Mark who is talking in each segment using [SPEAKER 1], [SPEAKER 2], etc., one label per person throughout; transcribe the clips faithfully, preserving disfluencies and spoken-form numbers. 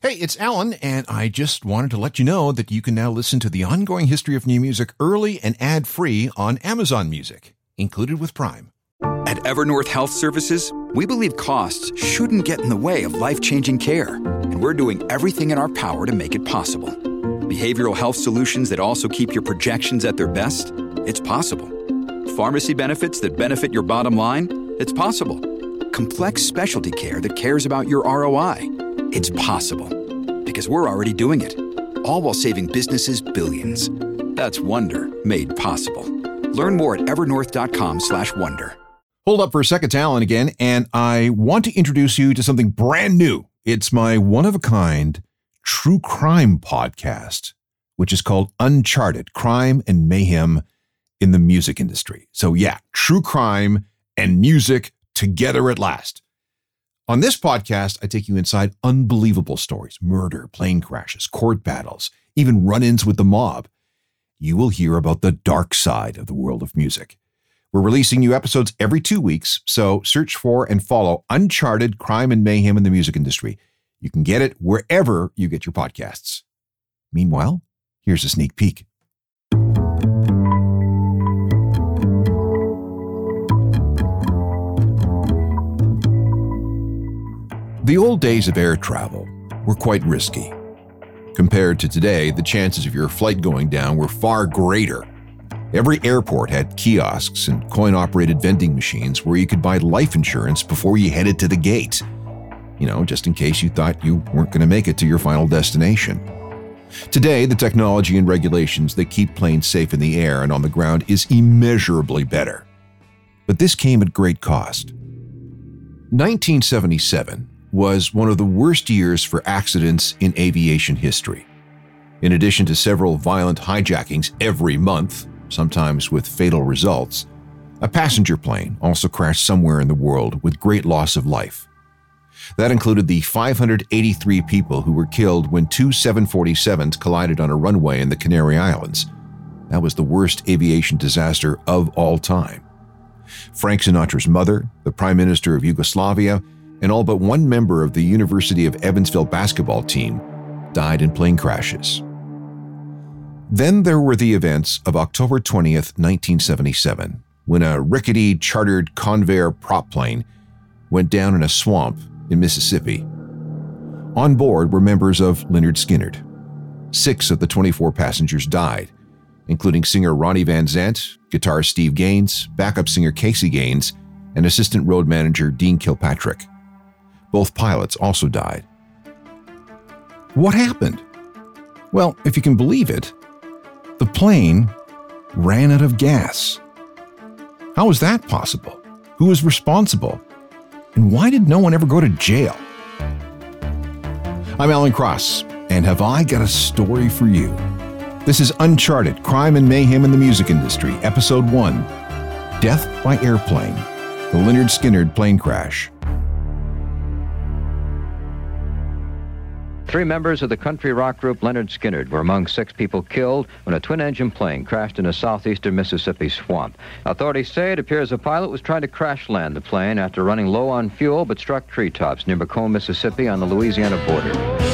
[SPEAKER 1] Hey, it's Alan, and I just wanted to let you know that you can now listen to the ongoing history of new music early and ad-free on Amazon Music, included with Prime.
[SPEAKER 2] At Evernorth Health Services, we believe costs shouldn't get in the way of life-changing care, and we're doing everything in our power to make it possible. Behavioral health solutions that also keep your projections at their best? It's possible. Pharmacy benefits that benefit your bottom line? It's possible. Complex specialty care that cares about your R O I? It's possible. Because we're already doing it. All while saving businesses billions. That's Wonder made possible. Learn more at evernorth.com slash wonder.
[SPEAKER 1] Hold up for a second, Alan again, and I want to introduce you to something brand new. It's my one-of-a-kind true crime podcast, which is called Uncharted: Crime and Mayhem in the Music Industry. So yeah, true crime and music together at last. On this podcast, I take you inside unbelievable stories: murder, plane crashes, court battles, even run-ins with the mob. You will hear about the dark side of the world of music. We're releasing new episodes every two weeks, so search for and follow Uncharted: Crime and Mayhem in the Music Industry. You can get it wherever you get your podcasts. Meanwhile, here's a sneak peek. The old days of air travel were quite risky. Compared to today, the chances of your flight going down were far greater. Every airport had kiosks and coin-operated vending machines where you could buy life insurance before you headed to the gate. You know, just in case you thought you weren't going to make it to your final destination. Today, the technology and regulations that keep planes safe in the air and on the ground is immeasurably better. But this came at great cost. nineteen seventy-seven was one of the worst years for accidents in aviation history. In addition to several violent hijackings every month, sometimes with fatal results, a passenger plane also crashed somewhere in the world with great loss of life. That included the five hundred eighty-three people who were killed when two seven forty-sevens collided on a runway in the Canary Islands. That was the worst aviation disaster of all time. Frank Sinatra's mother, the Prime Minister of Yugoslavia, and all but one member of the University of Evansville basketball team died in plane crashes. Then there were the events of October twentieth, nineteen seventy-seven, when a rickety chartered Convair prop plane went down in a swamp in Mississippi. On board were members of Lynyrd Skynyrd. Six of the twenty-four passengers died, including singer Ronnie Van Zant, guitarist Steve Gaines, backup singer Casey Gaines, and assistant road manager Dean Kilpatrick. Both pilots also died. What happened? Well, if you can believe it, the plane ran out of gas. How was that possible? Who was responsible? And why did no one ever go to jail? I'm Alan Cross, and have I got a story for you? This is Uncharted: Crime and Mayhem in the Music Industry, Episode one, Death by Airplane, the Lynyrd Skynyrd plane crash.
[SPEAKER 3] Three members of the country rock group Lynyrd Skynyrd were among six people killed when a twin-engine plane crashed in a southeastern Mississippi swamp. Authorities say it appears a pilot was trying to crash land the plane after running low on fuel but struck treetops near Macomb, Mississippi on the Louisiana border.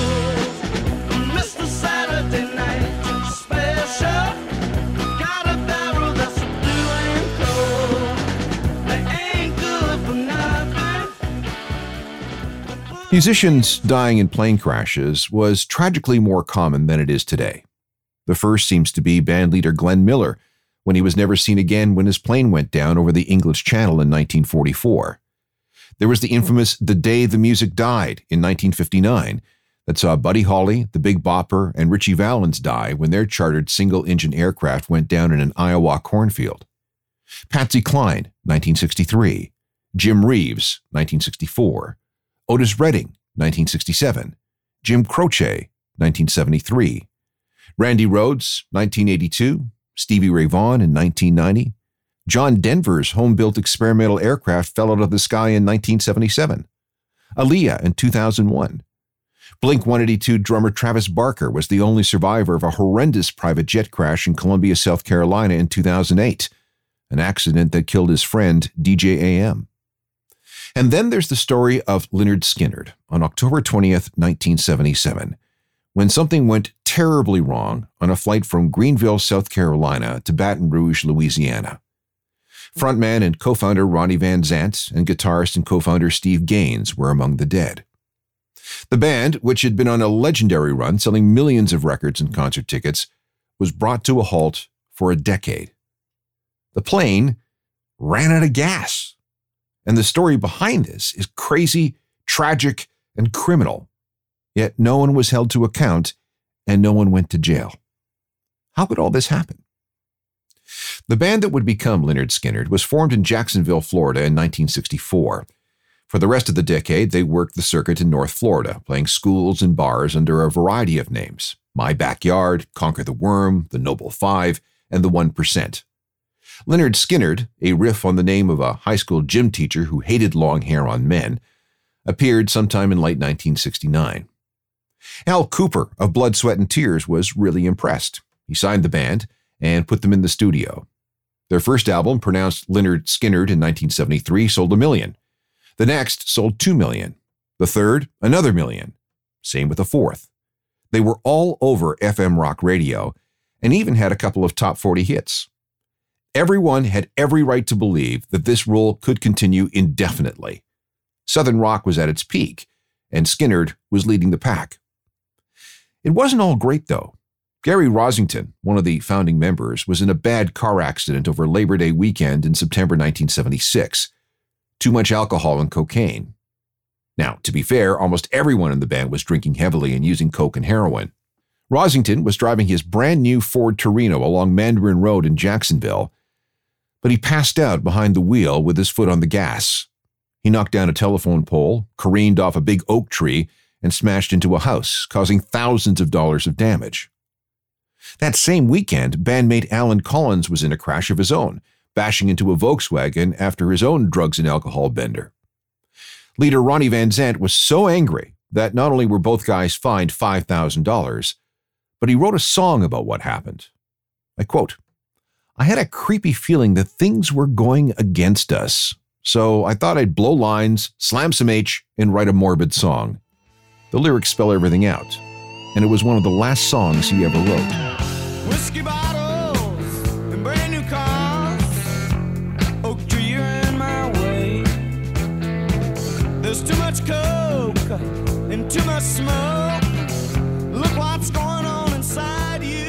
[SPEAKER 1] Musicians dying in plane crashes was tragically more common than it is today. The first seems to be bandleader Glenn Miller, when he was never seen again when his plane went down over the English Channel in nineteen forty-four. There was the infamous The Day the Music Died in nineteen fifty-nine that saw Buddy Holly, the Big Bopper, and Ritchie Valens die when their chartered single-engine aircraft went down in an Iowa cornfield. Patsy Cline, nineteen sixty-three. Jim Reeves, nineteen sixty-four. Otis Redding, nineteen sixty-seven. Jim Croce, nineteen seventy-three. Randy Rhoads, nineteen eighty-two. Stevie Ray Vaughan in nineteen ninety. John Denver's home-built experimental aircraft fell out of the sky in nineteen seventy-seven. Aaliyah in two thousand one. Blink one eighty-two drummer Travis Barker was the only survivor of a horrendous private jet crash in Columbia, South Carolina in two thousand eight, an accident that killed his friend D J A M. And then there's the story of Lynyrd Skynyrd on October twentieth, nineteen seventy-seven, when something went terribly wrong on a flight from Greenville, South Carolina to Baton Rouge, Louisiana. Frontman and co-founder Ronnie Van Zant and guitarist and co-founder Steve Gaines were among the dead. The band, which had been on a legendary run selling millions of records and concert tickets, was brought to a halt for a decade. The plane ran out of gas. And the story behind this is crazy, tragic, and criminal. Yet no one was held to account and no one went to jail. How could all this happen? The band that would become Lynyrd Skynyrd was formed in Jacksonville, Florida in nineteen sixty-four. For the rest of the decade, they worked the circuit in North Florida, playing schools and bars under a variety of names: My Backyard, Conquer the Worm, The Noble Five, and The One Percent. Lynyrd Skynyrd, a riff on the name of a high school gym teacher who hated long hair on men, appeared sometime in late nineteen sixty-nine. Al Cooper of Blood, Sweat, and Tears was really impressed. He signed the band and put them in the studio. Their first album, pronounced Lynyrd Skynyrd in nineteen seventy-three, sold a million. The next sold two million. The third, another million. Same with the fourth. They were all over F M rock radio and even had a couple of top forty hits. Everyone had every right to believe that this rule could continue indefinitely. Southern rock was at its peak, and Skynyrd was leading the pack. It wasn't all great, though. Gary Rosington, one of the founding members, was in a bad car accident over Labor Day weekend in September nineteen seventy-six. Too much alcohol and cocaine. Now, to be fair, almost everyone in the band was drinking heavily and using coke and heroin. Rosington was driving his brand new Ford Torino along Mandarin Road in Jacksonville, but he passed out behind the wheel with his foot on the gas. He knocked down a telephone pole, careened off a big oak tree, and smashed into a house, causing thousands of dollars of damage. That same weekend, bandmate Alan Collins was in a crash of his own, bashing into a Volkswagen after his own drugs and alcohol bender. Leader Ronnie Van Zant was so angry that not only were both guys fined five thousand dollars, but he wrote a song about what happened. I quote, "I had a creepy feeling that things were going against us, so I thought I'd blow lines, slam some H, and write a morbid song. The lyrics spell everything out, and it was one of the last songs he ever wrote."
[SPEAKER 4] Whiskey bottles and brand new cars, oak tree, you're in my way. There's too much coke and too much smoke. Look what's going on inside you.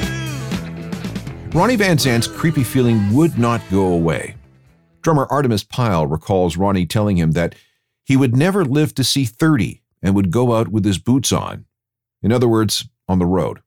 [SPEAKER 1] Ronnie Van Zant's creepy feeling would not go away. Drummer Artemis Pyle recalls Ronnie telling him that he would never live to see thirty and would go out with his boots on. In other words, on the road.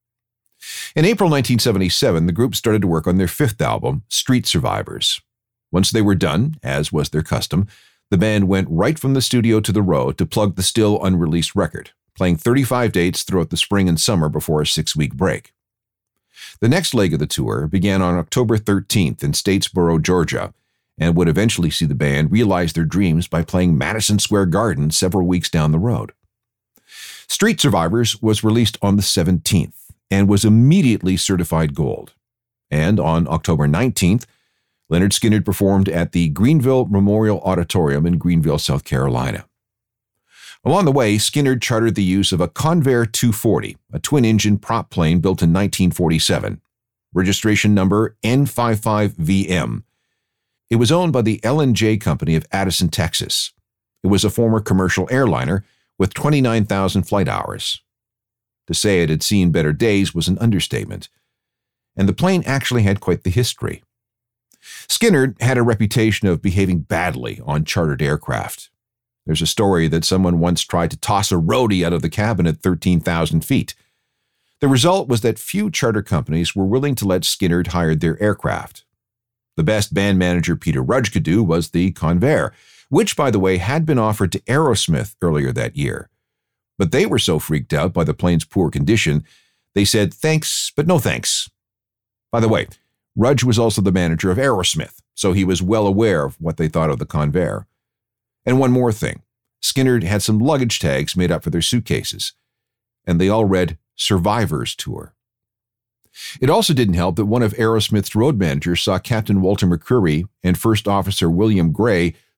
[SPEAKER 1] In April nineteen seventy-seven, the group started to work on their fifth album, Street Survivors. Once they were done, as was their custom, the band went right from the studio to the road to plug the still unreleased record, playing thirty-five dates throughout the spring and summer before a six-week break. The next leg of the tour began on October thirteenth in Statesboro, Georgia, and would eventually see the band realize their dreams by playing Madison Square Garden several weeks down the road. Street Survivors was released on the seventeenth and was immediately certified gold. And on October nineteenth, Lynyrd Skynyrd performed at the Greenville Memorial Auditorium in Greenville, South Carolina. Along the way, Skynyrd chartered the use of a Convair two forty, a twin-engine prop plane built in nineteen forty-seven, registration number N fifty-five V M. It was owned by the L and J Company of Addison, Texas. It was a former commercial airliner with twenty-nine thousand flight hours. To say it had seen better days was an understatement, and the plane actually had quite the history. Skynyrd had a reputation of behaving badly on chartered aircraft. There's a story that someone once tried to toss a roadie out of the cabin at thirteen thousand feet. The result was that few charter companies were willing to let Skynyrd hire their aircraft. The best band manager Peter Rudge could do was the Convair, which, by the way, had been offered to Aerosmith earlier that year. But they were so freaked out by the plane's poor condition, they said thanks, but no thanks. By the way, Rudge was also the manager of Aerosmith, so he was well aware of what they thought of the Convair. And one more thing, Skynyrd had some luggage tags made up for their suitcases, and they all read Survivors Tour. It also didn't help that one of Aerosmith's road managers saw Captain Walter McCreary and First Officer William Gray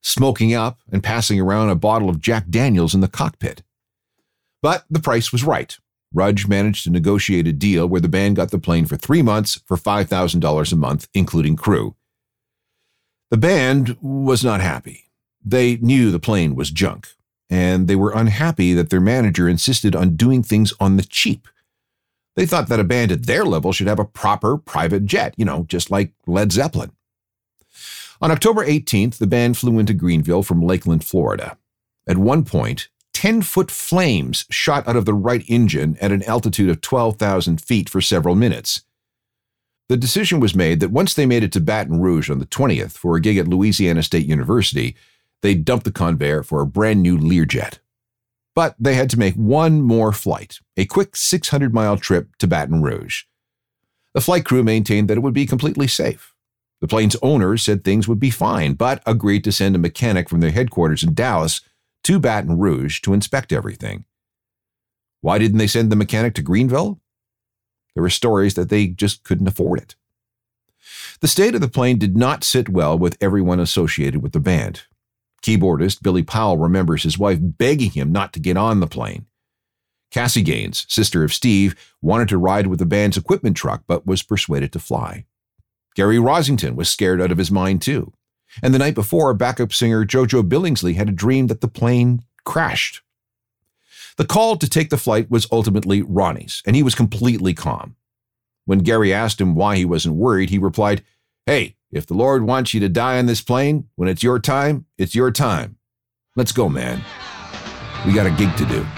[SPEAKER 1] smoking up and passing around a bottle of Jack Daniels in the cockpit. But the price was right. Rudge managed to negotiate a deal where the band got the plane for three months for five thousand dollars a month, including crew. The band was not happy. They knew the plane was junk, and they were unhappy that their manager insisted on doing things on the cheap. They thought that a band at their level should have a proper private jet, you know, just like Led Zeppelin. On October eighteenth, the band flew into Greenville from Lakeland, Florida. At one point, ten-foot flames shot out of the right engine at an altitude of twelve thousand feet for several minutes. The decision was made that once they made it to Baton Rouge on the twentieth for a gig at Louisiana State University, they'd dump the Convair for a brand new Learjet. But they had to make one more flight, a quick six hundred mile trip to Baton Rouge. The flight crew maintained that it would be completely safe. The plane's owner said things would be fine, but agreed to send a mechanic from their headquarters in Dallas to Baton Rouge to inspect everything. Why didn't they send the mechanic to Greenville? There were stories that they just couldn't afford it. The state of the plane did not sit well with everyone associated with the band. Keyboardist Billy Powell remembers his wife begging him not to get on the plane. Cassie Gaines, sister of Steve, wanted to ride with the band's equipment truck but was persuaded to fly. Gary Rosington was scared out of his mind too. And the night before, backup singer JoJo Billingsley had a dream that the plane crashed. The call to take the flight was ultimately Ronnie's, and he was completely calm. When Gary asked him why he wasn't worried, he replied, "Hey, if the Lord wants you to die on this plane, when it's your time, it's your time. Let's go, man. We got a gig to do."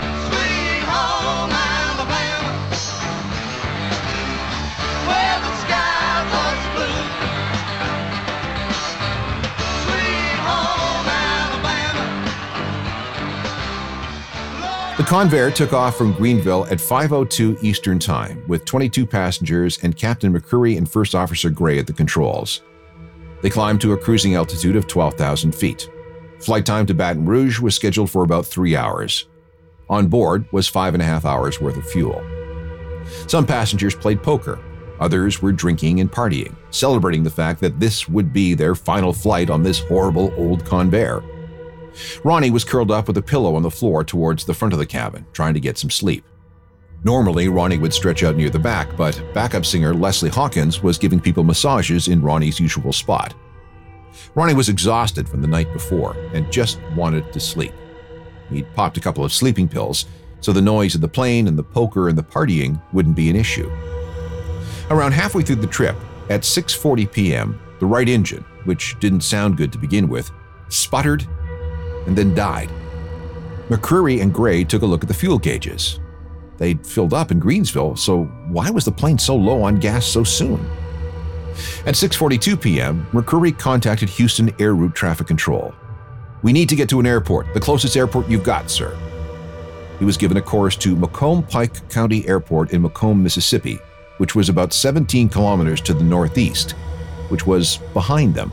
[SPEAKER 1] The Convair took off from Greenville at five oh two Eastern Time with twenty-two passengers and Captain McCreary and First Officer Gray at the controls. They climbed to a cruising altitude of twelve thousand feet. Flight time to Baton Rouge was scheduled for about three hours. On board was five and a half hours worth of fuel. Some passengers played poker. Others were drinking and partying, celebrating the fact that this would be their final flight on this horrible old Convair. Ronnie was curled up with a pillow on the floor towards the front of the cabin, trying to get some sleep. Normally, Ronnie would stretch out near the back, but backup singer Leslie Hawkins was giving people massages in Ronnie's usual spot. Ronnie was exhausted from the night before and just wanted to sleep. He'd popped a couple of sleeping pills, so the noise of the plane and the poker and the partying wouldn't be an issue. Around halfway through the trip, at six forty p.m., the right engine, which didn't sound good to begin with, sputtered and then died. McCreary and Gray took a look at the fuel gauges. They'd filled up in Greensville, so why was the plane so low on gas so soon? At six forty-two p.m., McCreary contacted Houston Air Route Traffic Control. "We need to get to an airport, the closest airport you've got, sir." He was given a course to Macomb-Pike County Airport in Macomb, Mississippi, which was about seventeen kilometers to the northeast, which was behind them.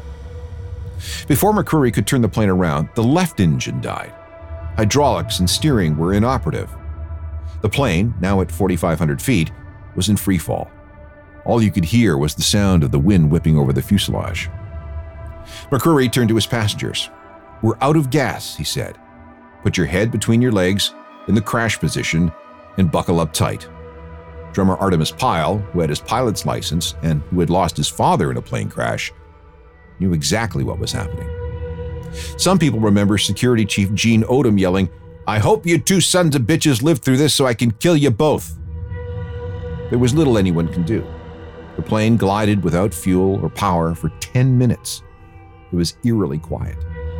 [SPEAKER 1] Before McCreary could turn the plane around, the left engine died. Hydraulics and steering were inoperative. The plane, now at forty-five hundred feet, was in free fall. All you could hear was the sound of the wind whipping over the fuselage. McCreary turned to his passengers. "We're out of gas," he said. "Put your head between your legs in the crash position and buckle up tight." Drummer Artemis Pyle, who had his pilot's license and who had lost his father in a plane crash, knew exactly what was happening. Some people remember Security Chief Gene Odom yelling, "I hope you two sons of bitches live through this so I can kill you both." There was little anyone could do. The plane glided without fuel or power for ten minutes. It was eerily quiet.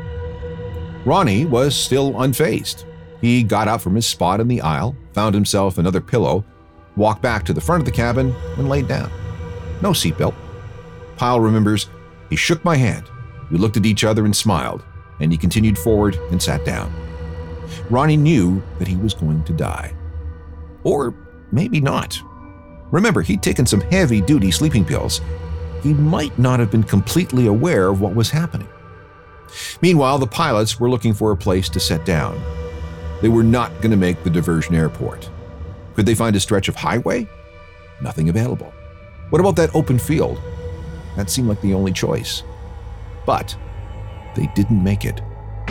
[SPEAKER 1] Ronnie was still unfazed. He got up from his spot in the aisle, found himself another pillow, walked back to the front of the cabin, and laid down. No seatbelt. Pyle remembers, "He shook my hand. We looked at each other and smiled, and he continued forward and sat down." Ronnie knew that he was going to die. Or maybe not. Remember, he'd taken some heavy-duty sleeping pills. He might not have been completely aware of what was happening. Meanwhile, the pilots were looking for a place to set down. They were not going to make the diversion airport. Could they find a stretch of highway? Nothing available. What about that open field? That seemed like the only choice. But they didn't make it.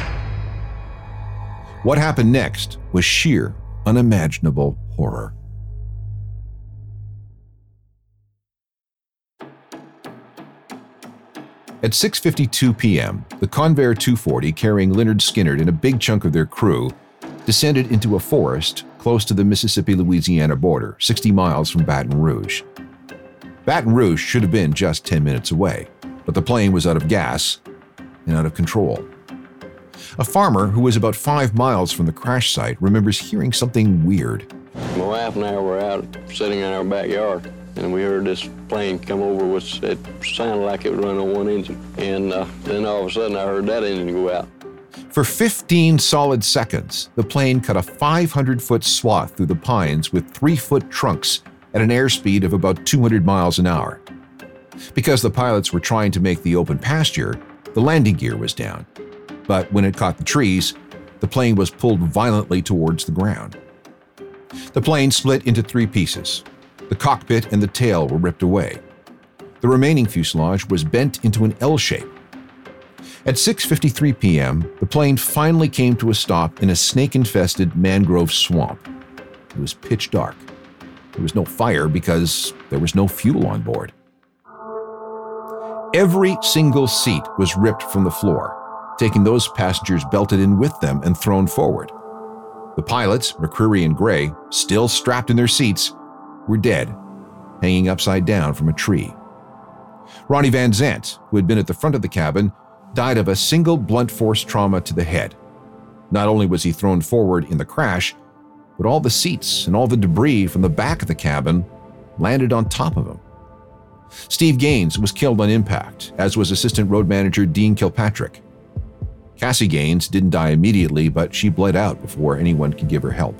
[SPEAKER 1] What happened next was sheer, unimaginable horror. At six fifty-two p.m., the Convair two forty carrying Lynyrd Skynyrd and a big chunk of their crew descended into a forest close to the Mississippi-Louisiana border, sixty miles from Baton Rouge. Baton Rouge should have been just ten minutes away, but the plane was out of gas and out of control. A farmer who was about five miles from the crash site remembers hearing something weird.
[SPEAKER 5] My wife and I were out sitting in our backyard, and we heard this plane come over, which it sounded like it was running on one engine. And uh, then all of a sudden, I heard that engine go out.
[SPEAKER 1] For fifteen solid seconds, the plane cut a five hundred foot swath through the pines with three foot trunks at an airspeed of about two hundred miles an hour. Because the pilots were trying to make the open pasture, the landing gear was down. But when it caught the trees, the plane was pulled violently towards the ground. The plane split into three pieces. The cockpit and the tail were ripped away. The remaining fuselage was bent into an L shape. At six fifty-three p.m., the plane finally came to a stop in a snake-infested mangrove swamp. It was pitch dark. There was no fire because there was no fuel on board. Every single seat was ripped from the floor, taking those passengers belted in with them and thrown forward. The pilots, McCreary and Gray, still strapped in their seats, were dead, hanging upside down from a tree. Ronnie Van Zant, who had been at the front of the cabin, died of a single blunt force trauma to the head. Not only was he thrown forward in the crash, but all the seats and all the debris from the back of the cabin landed on top of him. Steve Gaines was killed on impact, as was assistant road manager Dean Kilpatrick. Cassie Gaines didn't die immediately, but she bled out before anyone could give her help.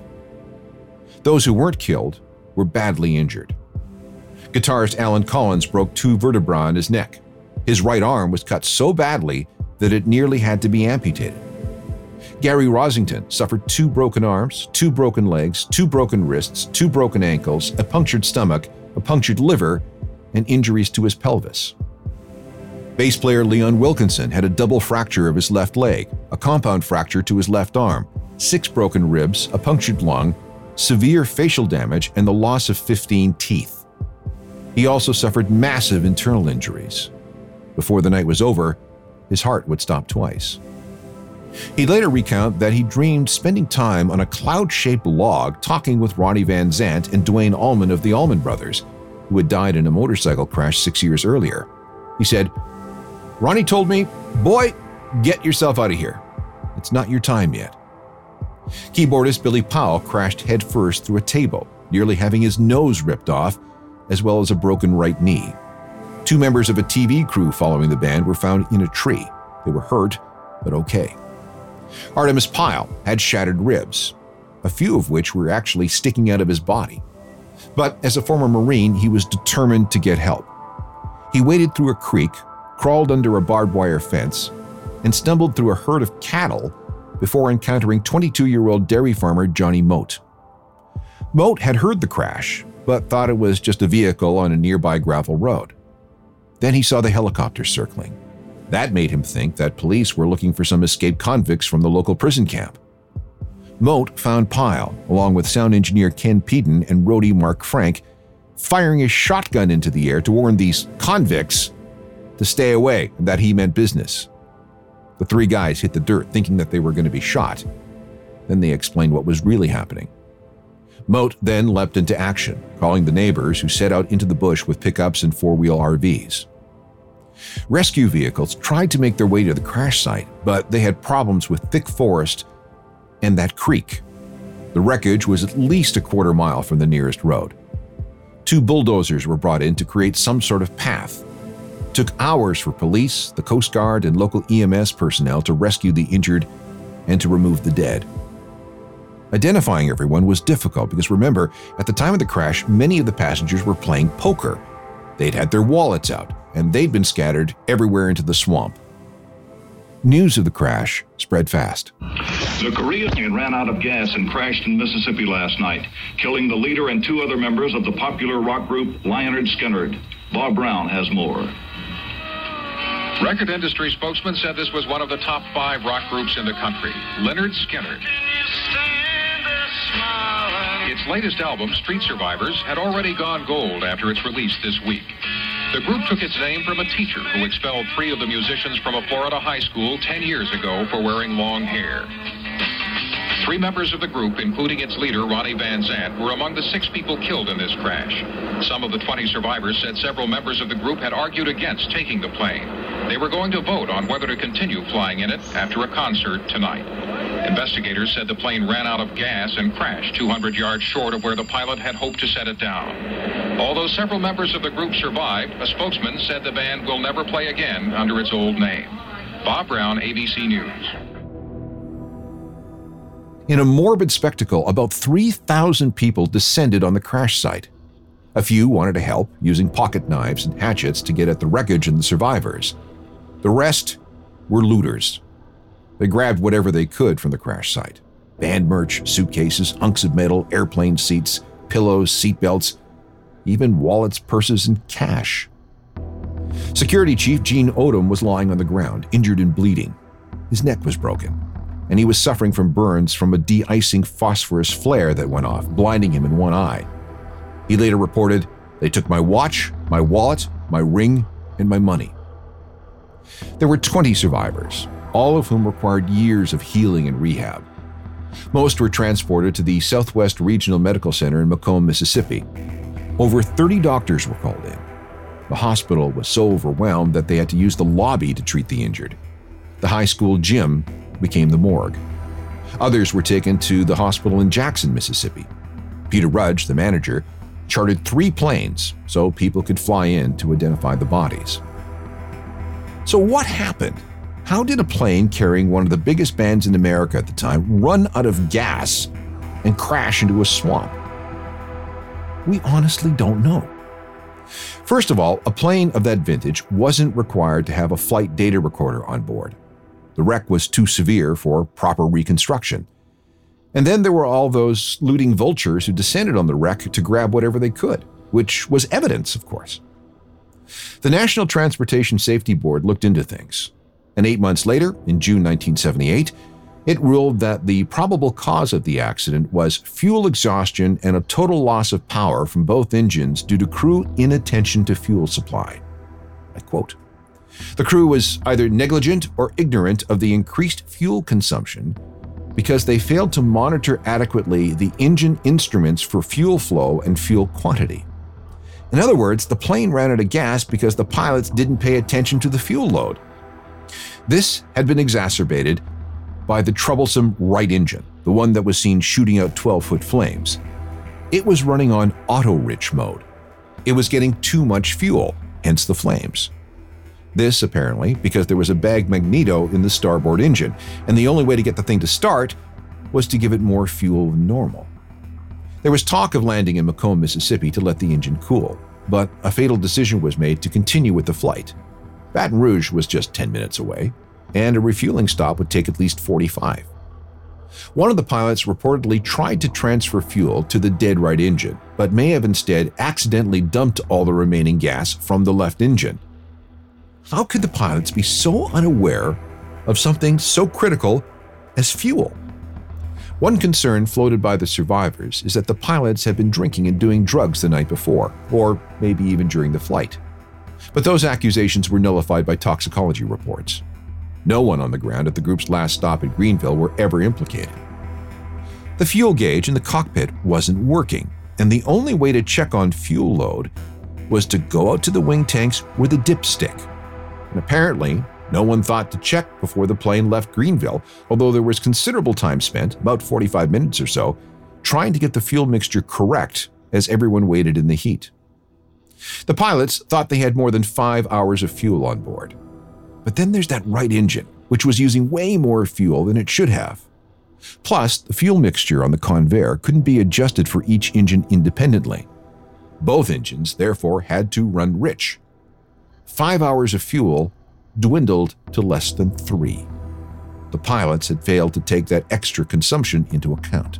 [SPEAKER 1] Those who weren't killed were badly injured. Guitarist Alan Collins broke two vertebrae in his neck. His right arm was cut so badly that it nearly had to be amputated. Gary Rosington suffered two broken arms, two broken legs, two broken wrists, two broken ankles, a punctured stomach, a punctured liver, and injuries to his pelvis. Bass player Leon Wilkinson had a double fracture of his left leg, a compound fracture to his left arm, six broken ribs, a punctured lung, severe facial damage, and the loss of fifteen teeth. He also suffered massive internal injuries. Before the night was over, his heart would stop twice. He'd later recount that he dreamed spending time on a cloud-shaped log talking with Ronnie Van Zant and Duane Allman of the Allman Brothers, who had died in a motorcycle crash six years earlier. He said, "Ronnie told me, 'Boy, get yourself out of here. It's not your time yet.'" Keyboardist Billy Powell crashed headfirst through a table, nearly having his nose ripped off, as well as a broken right knee. Two members of a T V crew following the band were found in a tree. They were hurt, but okay. Artemis Pyle had shattered ribs, a few of which were actually sticking out of his body. But as a former Marine, he was determined to get help. He waded through a creek, crawled under a barbed wire fence, and stumbled through a herd of cattle before encountering twenty-two-year-old dairy farmer Johnny Moat. Moat had heard the crash, but thought it was just a vehicle on a nearby gravel road. Then he saw the helicopter circling. That made him think that police were looking for some escaped convicts from the local prison camp. Moat found Pyle, along with sound engineer Ken Peden and roadie Mark Frank, firing a shotgun into the air to warn these convicts to stay away and that he meant business. The three guys hit the dirt thinking that they were going to be shot. Then they explained what was really happening. Moat then leapt into action, calling the neighbors who set out into the bush with pickups and four-wheel R Vs. Rescue vehicles tried to make their way to the crash site, but they had problems with thick forest and that creek. The wreckage was at least a quarter mile from the nearest road. Two bulldozers were brought in to create some sort of path. It took hours for police, the Coast Guard, and local E M S personnel to rescue the injured and to remove the dead. Identifying everyone was difficult because, remember, at the time of the crash, many of the passengers were playing poker. They'd had their wallets out, and they'd been scattered everywhere into the swamp. News of the crash spread fast.
[SPEAKER 6] The Korean ran out of gas and crashed in Mississippi last night, killing the leader and two other members of the popular rock group Lynyrd Skynyrd. Bob Brown has more.
[SPEAKER 7] Record industry spokesman said this was one of the top five rock groups in the country, Lynyrd Skynyrd. Its latest album, Street Survivors, had already gone gold after its release this week. The group took its name from a teacher who expelled three of the musicians from a Florida high school ten years ago for wearing long hair. Three members of the group, including its leader, Ronnie Van Zant, were among the six people killed in this crash. Some of the twenty survivors said several members of the group had argued against taking the plane. They were going to vote on whether to continue flying in it after a concert tonight. Investigators said the plane ran out of gas and crashed two hundred yards short of where the pilot had hoped to set it down. Although several members of the group survived, a spokesman said the band will never play again under its old name. Bob Brown, A B C News.
[SPEAKER 1] In a morbid spectacle, about three thousand people descended on the crash site. A few wanted to help, using pocket knives and hatchets to get at the wreckage and the survivors. The rest were looters. They grabbed whatever they could from the crash site. Band merch, suitcases, hunks of metal, airplane seats, pillows, seatbelts, even wallets, purses, and cash. Security Chief Gene Odom was lying on the ground, injured and bleeding. His neck was broken, and he was suffering from burns from a de-icing phosphorus flare that went off, blinding him in one eye. He later reported, "They took my watch, my wallet, my ring, and my money." There were twenty survivors, all of whom required years of healing and rehab. Most were transported to the Southwest Regional Medical Center in Macomb, Mississippi. Over thirty doctors were called in. The hospital was so overwhelmed that they had to use the lobby to treat the injured. The high school gym became the morgue. Others were taken to the hospital in Jackson, Mississippi. Peter Rudge, the manager, chartered three planes so people could fly in to identify the bodies. So what happened? How did a plane carrying one of the biggest bands in America at the time run out of gas and crash into a swamp? We honestly don't know. First of all, a plane of that vintage wasn't required to have a flight data recorder on board. The wreck was too severe for proper reconstruction. And then there were all those looting vultures who descended on the wreck to grab whatever they could, which was evidence, of course. The National Transportation Safety Board looked into things, and eight months later, in June nineteen seventy-eight, it ruled that the probable cause of the accident was fuel exhaustion and a total loss of power from both engines due to crew inattention to fuel supply. I quote, "The crew was either negligent or ignorant of the increased fuel consumption because they failed to monitor adequately the engine instruments for fuel flow and fuel quantity. In other words, the plane ran out of gas because the pilots didn't pay attention to the fuel load. This had been exacerbated by the troublesome right engine, the one that was seen shooting out twelve-foot flames. It was running on auto-rich mode. It was getting too much fuel, hence the flames. This, apparently, because there was a bag magneto in the starboard engine, and the only way to get the thing to start was to give it more fuel than normal. There was talk of landing in Macomb, Mississippi to let the engine cool, but a fatal decision was made to continue with the flight. Baton Rouge was just ten minutes away, and a refueling stop would take at least forty-five. One of the pilots reportedly tried to transfer fuel to the dead right engine, but may have instead accidentally dumped all the remaining gas from the left engine. How could the pilots be so unaware of something so critical as fuel? One concern floated by the survivors is that the pilots had been drinking and doing drugs the night before, or maybe even during the flight. But those accusations were nullified by toxicology reports. No one on the ground at the group's last stop at Greenville were ever implicated. The fuel gauge in the cockpit wasn't working, and the only way to check on fuel load was to go out to the wing tanks with a dipstick. And apparently, no one thought to check before the plane left Greenville, although there was considerable time spent, about forty-five minutes or so, trying to get the fuel mixture correct as everyone waited in the heat. The pilots thought they had more than five hours of fuel on board. But then there's that right engine, which was using way more fuel than it should have. Plus, the fuel mixture on the Convair couldn't be adjusted for each engine independently. Both engines, therefore, had to run rich. Five hours of fuel dwindled to less than three. The pilots had failed to take that extra consumption into account.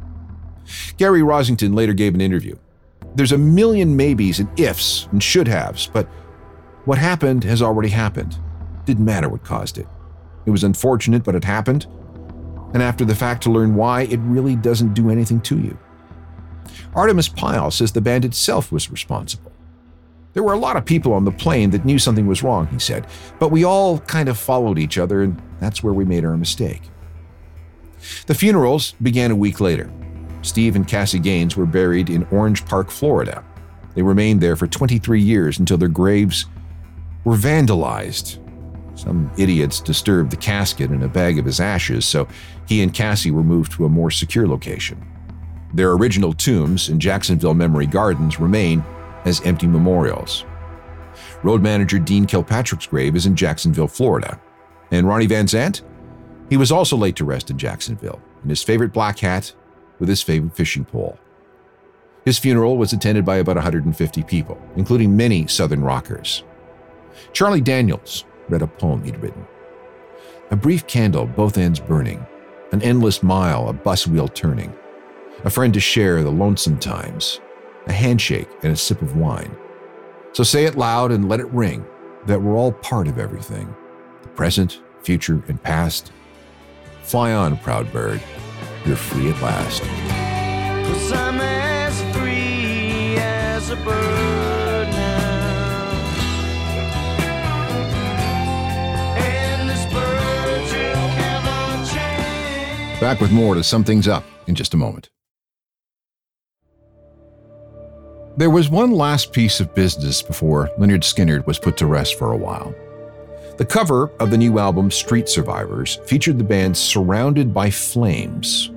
[SPEAKER 1] Gary Rosington later gave an interview. There's a million maybes and ifs and should haves, but what happened has already happened. Didn't matter what caused it. It was unfortunate, but it happened. And after the fact to learn why, it really doesn't do anything to you. Artemis Pyle says the band itself was responsible. There were a lot of people on the plane that knew something was wrong, he said, but we all kind of followed each other, and that's where we made our mistake. The funerals began a week later. Steve and Cassie Gaines were buried in Orange Park, Florida. They remained there for twenty-three years until their graves were vandalized. Some idiots disturbed the casket and a bag of his ashes, so he and Cassie were moved to a more secure location. Their original tombs in Jacksonville Memory Gardens remain as empty memorials. Road manager Dean Kilpatrick's grave is in Jacksonville, Florida. And Ronnie Van Zant? He was also laid to rest in Jacksonville, in his favorite black hat with his favorite fishing pole. His funeral was attended by about one hundred fifty people, including many Southern rockers. Charlie Daniels read a poem he'd written. A brief candle, both ends burning, an endless mile, a bus wheel turning, a friend to share the lonesome times, a handshake and a sip of wine. So say it loud and let it ring, that we're all part of everything, the present, future, and past. Fly on, proud bird, you're free at last.
[SPEAKER 4] 'Cause I'm as free as a bird now. And this bird you cannot change.
[SPEAKER 1] Back with more to sum things up in just a moment. There was one last piece of business before Lynyrd Skynyrd was put to rest for a while. The cover of the new album Street Survivors featured the band surrounded by flames.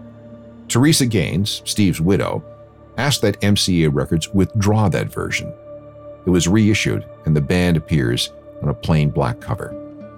[SPEAKER 1] Teresa Gaines, Steve's widow, asked that M C A Records withdraw that version. It was reissued, and the band appears on a plain black cover.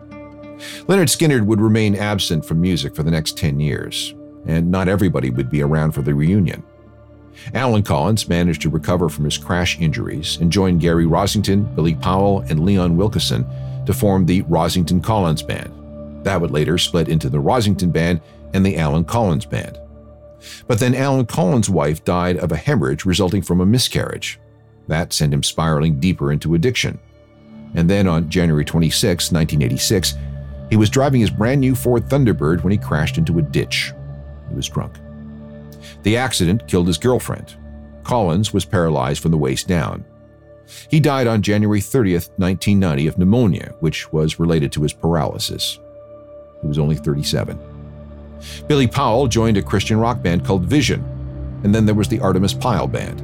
[SPEAKER 1] Lynyrd Skynyrd would remain absent from music for the next ten years, and not everybody would be around for the reunion. Alan Collins managed to recover from his crash injuries and joined Gary Rossington, Billy Powell, and Leon Wilkeson to form the Rossington Collins Band. That would later split into the Rossington Band and the Alan Collins Band. But then Alan Collins' wife died of a hemorrhage resulting from a miscarriage. That sent him spiraling deeper into addiction. And then on January twenty-sixth, nineteen eighty-six, he was driving his brand new Ford Thunderbird when he crashed into a ditch. He was drunk. The accident killed his girlfriend. Collins was paralyzed from the waist down. He died on January thirtieth, nineteen ninety of pneumonia, which was related to his paralysis. He was only thirty-seven. Billy Powell joined a Christian rock band called Vision, and then there was the Artemis Pyle Band.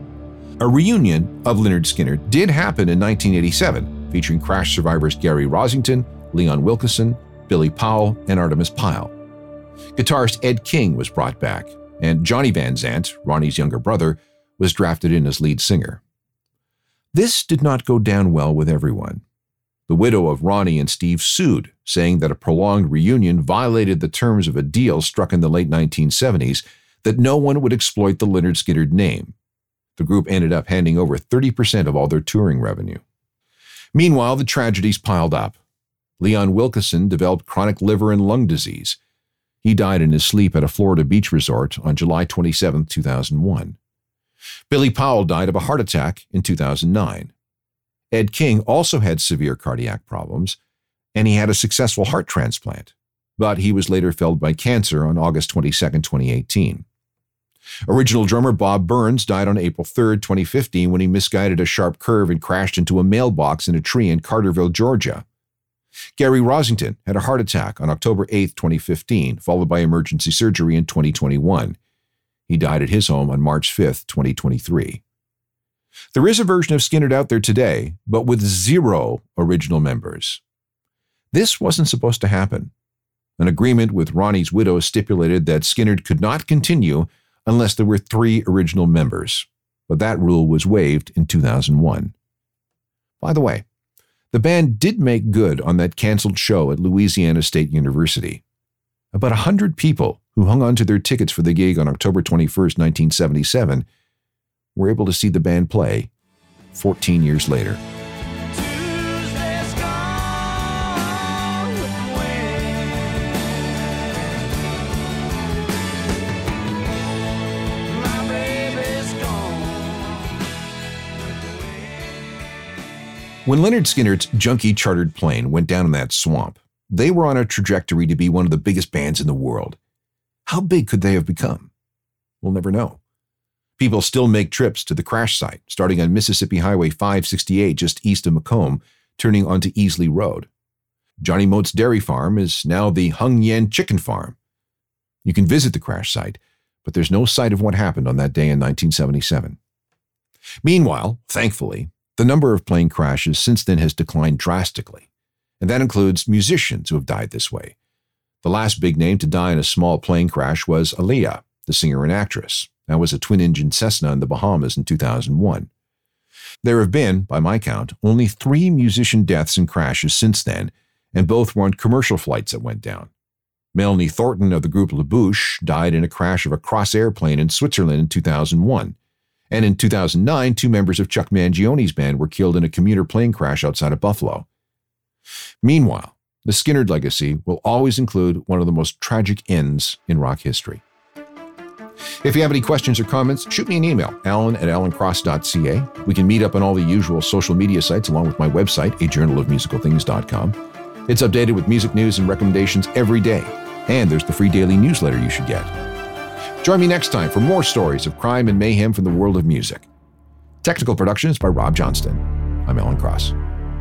[SPEAKER 1] A reunion of Lynyrd Skynyrd did happen in nineteen eighty-seven, featuring crash survivors Gary Rossington, Leon Wilkeson, Billy Powell, and Artemis Pyle. Guitarist Ed King was brought back, and Johnny Van Zant, Ronnie's younger brother, was drafted in as lead singer. This did not go down well with everyone. The widow of Ronnie and Steve sued, saying that a prolonged reunion violated the terms of a deal struck in the late nineteen seventies that no one would exploit the Lynyrd Skynyrd name. The group ended up handing over thirty percent of all their touring revenue. Meanwhile, the tragedies piled up. Leon Wilkeson developed chronic liver and lung disease. He died in his sleep at a Florida beach resort on July twenty-seventh, two thousand one. Billy Powell died of a heart attack in two thousand nine. Ed King also had severe cardiac problems, and he had a successful heart transplant, but he was later felled by cancer on August twenty-second, twenty eighteen. Original drummer Bob Burns died on April third, twenty fifteen when he misguided a sharp curve and crashed into a mailbox in a tree in Carterville, Georgia. Gary Rossington had a heart attack on October eighth, twenty fifteen, followed by emergency surgery in twenty twenty-one. He died at his home on March fifth, twenty twenty-three. There is a version of Skynyrd out there today, but with zero original members. This wasn't supposed to happen. An agreement with Ronnie's widow stipulated that Skynyrd could not continue unless there were three original members, but that rule was waived in two thousand one. By the way, the band did make good on that canceled show at Louisiana State University. About one hundred people who hung on to their tickets for the gig on October twenty-first, nineteen seventy-seven, were able to see the band play fourteen years later.
[SPEAKER 4] Tuesday's gone with the wind. My baby's gone with the wind.
[SPEAKER 1] When Leonard Skinner's junky chartered plane went down in that swamp, they were on a trajectory to be one of the biggest bands in the world. How big could they have become? We'll never know. People still make trips to the crash site, starting on Mississippi Highway five sixty-eight just east of Macomb, turning onto Easley Road. Johnny Mote's dairy farm is now the Hung Yen Chicken Farm. You can visit the crash site, but there's no sight of what happened on that day in nineteen seventy-seven. Meanwhile, thankfully, the number of plane crashes since then has declined drastically, and that includes musicians who have died this way. The last big name to die in a small plane crash was Aaliyah, the singer and actress. That was a twin-engine Cessna in the Bahamas in two thousand one. There have been, by my count, only three musician deaths in crashes since then, and both were on commercial flights that went down. Melanie Thornton of the group La Bouche died in a crash of a Crossair plane in Switzerland in two thousand one. And in two thousand nine, two members of Chuck Mangione's band were killed in a commuter plane crash outside of Buffalo. Meanwhile, the Skynyrd legacy will always include one of the most tragic ends in rock history. If you have any questions or comments, shoot me an email, alan at alan cross dot c a. We can meet up on all the usual social media sites along with my website, a journal of musical things dot com. It's updated with music news and recommendations every day. And there's the free daily newsletter you should get. Join me next time for more stories of crime and mayhem from the world of music. Technical production is by Rob Johnston. I'm Alan Cross.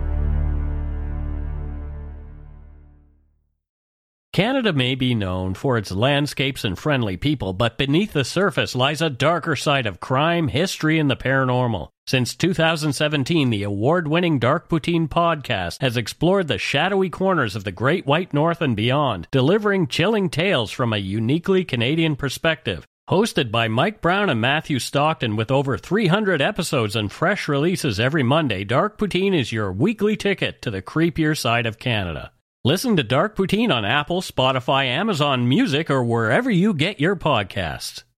[SPEAKER 8] Canada may be known for its landscapes and friendly people, but beneath the surface lies a darker side of crime, history, and the paranormal. Since two thousand seventeen, the award-winning Dark Poutine podcast has explored the shadowy corners of the Great White North and beyond, delivering chilling tales from a uniquely Canadian perspective. Hosted by Mike Brown and Matthew Stockton with over three hundred episodes and fresh releases every Monday, Dark Poutine is your weekly ticket to the creepier side of Canada. Listen to Dark Poutine on Apple, Spotify, Amazon Music, or wherever you get your podcasts.